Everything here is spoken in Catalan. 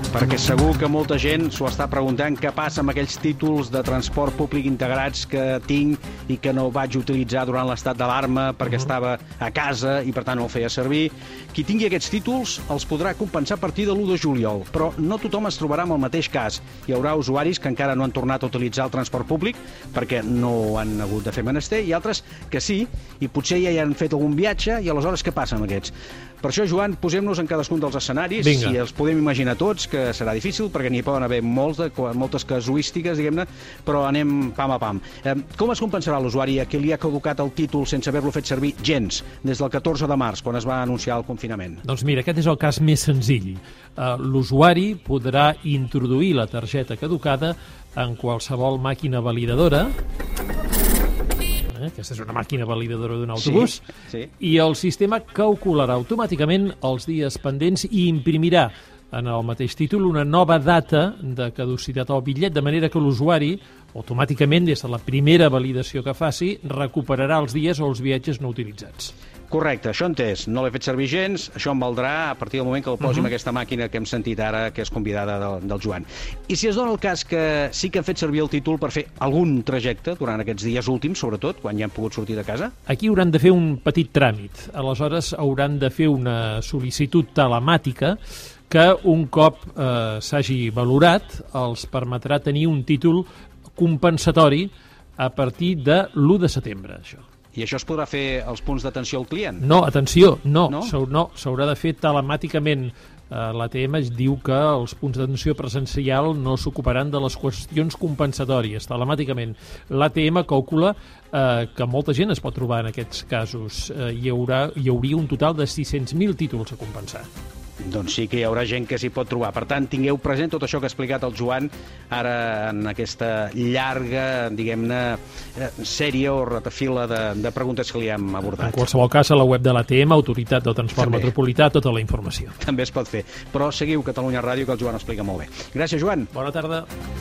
perquè segur que molta gent s'ho està preguntant què passa amb aquells títols de transport públic integrats que tinc i que no vaig utilitzar durant l'estat d'alarma perquè estava a casa i per tant no el feia servir. Qui tingui aquests títols els podrà compensar a partir de l'1 de juliol, però no tothom es trobarà amb el mateix cas. Hi haurà usuaris que encara no han tornat a utilitzar el transport públic perquè no han hagut de fer menester i altres que sí, i potser ja hi han fet algun viatge i aleshores què passa amb aquests? Per això, Joan, posem-nos en cadascun dels escenaris. Vinga. Si els podem imaginar tots, que serà difícil, perquè n'hi poden haver moltes casuístiques, diguem-ne, però anem pam a pam. Com es compensarà l'usuari a qui li ha caducat el títol sense haver-lo fet servir gens, des del 14 de març, quan es va anunciar el confinament? Doncs mira, aquest és el cas més senzill. L'usuari podrà introduir la targeta caducada en qualsevol màquina validadora. Aquesta és una màquina validadora d'un autobús, sí. I el sistema calcularà automàticament els dies pendents i imprimirà en el mateix títol una nova data de caducitat al bitllet, de manera que l'usuari, automàticament, des de la primera validació que faci, recuperarà els dies o els viatges no utilitzats. Correcte, això entès. No l'he fet servir gens, això em valdrà a partir del moment que el posi en aquesta màquina que hem sentit ara, que és convidada del Joan. I si es dona el cas que sí que han fet servir el títol per fer algun trajecte durant aquests dies últims, sobretot, quan ja han pogut sortir de casa? Aquí hauran de fer un petit tràmit. Aleshores, hauran de fer una sol·licitud telemàtica que un cop s'hagi valorat els permetrà tenir un títol compensatori a partir de l'1 de setembre, això. I això es podrà fer als punts d'atenció al client? No, atenció, no. No? S'haurà de fer telemàticament. L'ATM es diu que els punts d'atenció presencial no s'ocuparan de les qüestions compensatòries, telemàticament. L'ATM calcula que molta gent es pot trobar en aquests casos. Hi hauria un total de 600.000 títols a compensar. Doncs sí que hi haurà gent que s'hi pot trobar. Per tant, tingueu present tot això que ha explicat el Joan ara en aquesta llarga, diguem-ne, sèrie o ratafila de preguntes que li hem abordat. En qualsevol cas, a la web de l'ATM, Autoritat del Transport Metropolità, tota la informació. També es pot fer. Però seguiu Catalunya Ràdio, que el Joan explica molt bé. Gràcies, Joan. Bona tarda.